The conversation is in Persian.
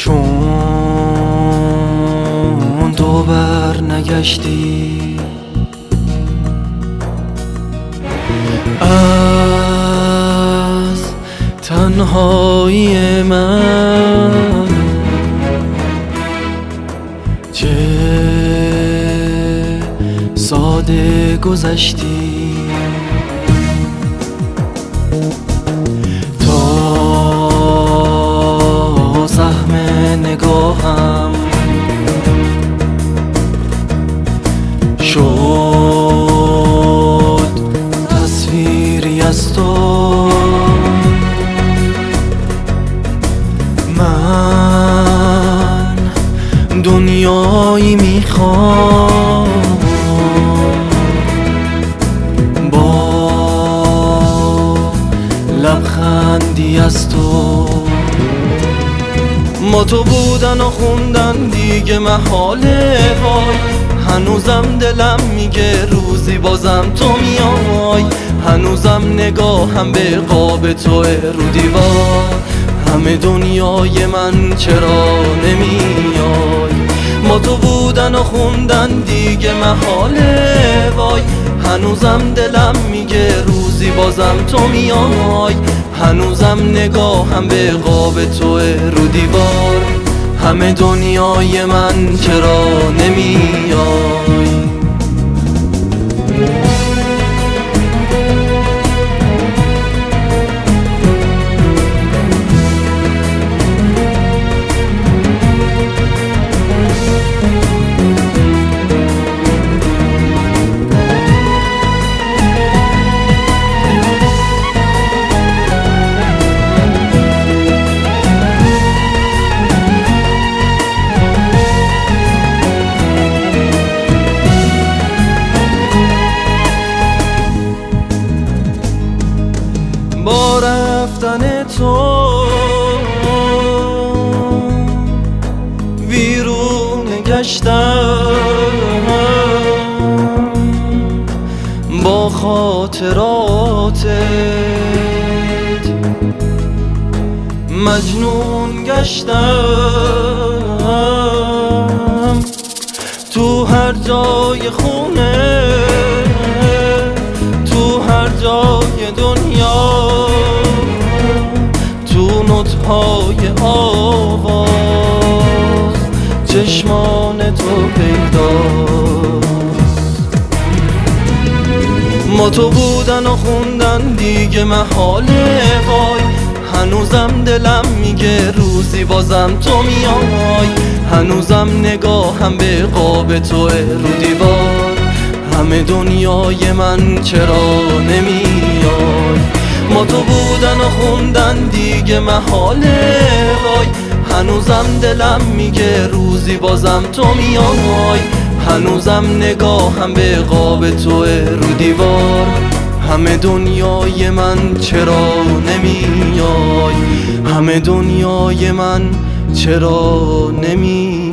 چون تو بر نگشتی از تنهایی من، چه ساده گذشتی تا سهم نگاهم شد تصویری از تو. من دنیایی میخوام با لبخندی از تو. ما تو بودن و خوندن دیگه محاله، وای هنوزم دلم میگه روزی بازم تو میای. هنوزم نگاهم به قاب تو رو دیوار، همه دنیای من چرا نمیای. ما تو بودن و خوندن دیگه محاله، وای هنوزم دلم میگه روزی بازم تو میای. هنوزم نگاهم به قاب تو رو دیوار، همه دنیای من چرا نمیای. با رفتن تو ویرون گشتم، با خاطراتت مجنون گشتم. تو هر جای خونه، تو هر جای دنیا، تو نطقهای آواز چشمان تو پیداست. ما تو بودن و خوندن دیگه محاله، وای هنوزم دلم میگه روزی بازم تو میای. هنوزم نگاهم به قاب تو رو دیوار، همه دنیای من چرا نمیای. ما تو بودن و خوندن دیگه محاله، وای هنوزم دلم میگه روزی بازم تو میای. هنوزم نگاهم به قاب تو رو دیوار، همه دنیای من چرا نمیای. همه دنیای من چرا نمیای.